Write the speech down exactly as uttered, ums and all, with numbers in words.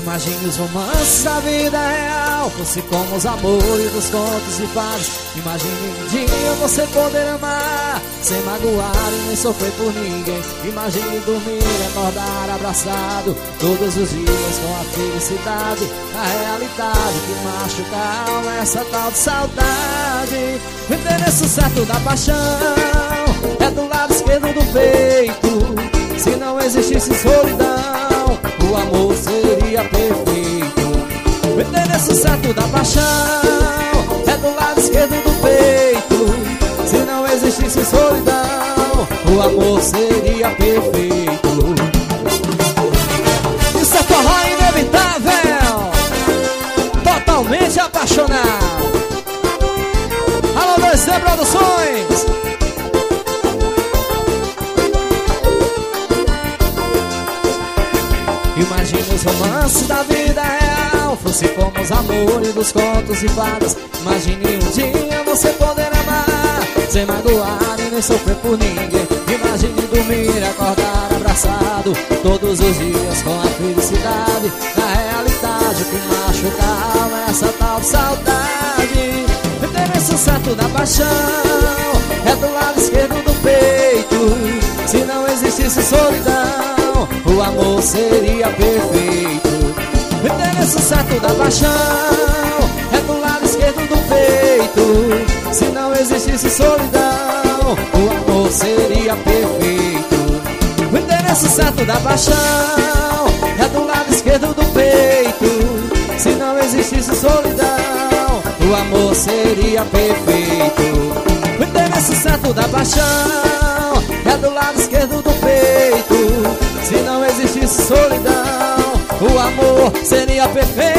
Imagine os romances da vida real fosse como os amores dos contos e fadas. Imagine um dia você poder amar sem magoar e nem sofrer por ninguém. Imagine dormir, acordar abraçado todos os dias com a felicidade. A realidade que machuca a alma é essa tal de saudade. O endereço certo da paixão é do lado esquerdo do peito. Se não existisse solidão, o amor seria perfeito. O endereço certo da paixão é do lado esquerdo do peito. Se não existisse solidão, o amor seria perfeito. Isso é forró inevitável, totalmente apaixonado. Alô, dois D Produções. Imagine os romances da vida real fosse como os amores dos contos e fadas. Imagine um dia você poder amar sem magoar e nem sofrer por ninguém. Imagine dormir, acordar abraçado todos os dias com a felicidade. Na realidade que machuca a alma é essa tal saudade. O endereço certo da paixão é do lado esquerdo do peito. Se não existisse solidão, o amor seria perfeito. O endereço certo da paixão é do lado esquerdo do peito. Se não existisse solidão, o amor seria perfeito. O endereço certo da paixão é do lado esquerdo do peito. Se não existisse solidão, o amor seria perfeito. O endereço certo da paixão é do lado esquerdo do peito. Se não existisse solidão, o amor seria perfeito.